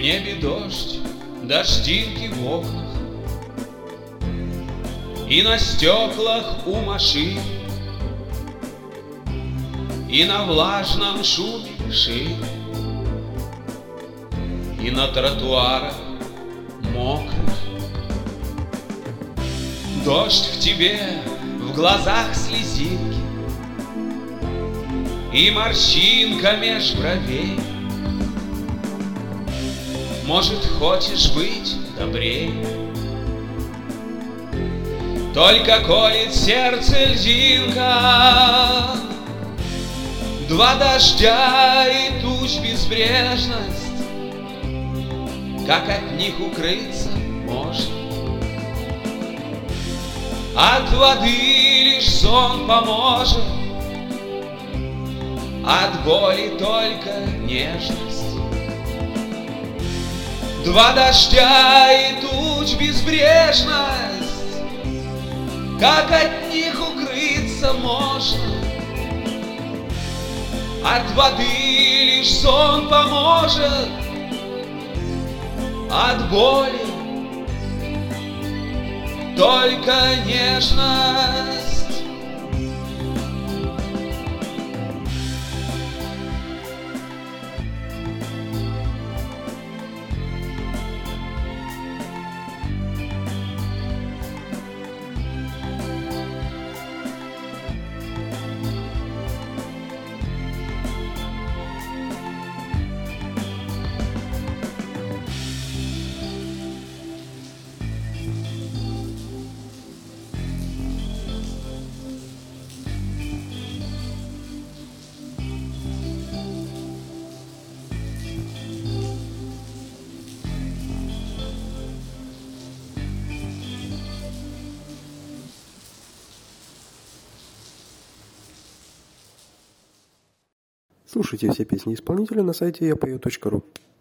небе дождь, дождинки в окнах, и на стеклах у машин, и на влажном шуме шин, и на тротуарах мокрых. Дождь в тебе, в глазах слезинки, и морщинка меж бровей. Может, хочешь быть добрей? Только колет сердце льдинка, два дождя и туч безбрежность, как от них укрыться можно? От воды лишь сон поможет, от боли только нежность. Два дождя и туч безбрежность, как от них укрыться можно? От воды лишь сон поможет, от боли только нежность. Слушайте все песни исполнителя на сайте yapою.ru.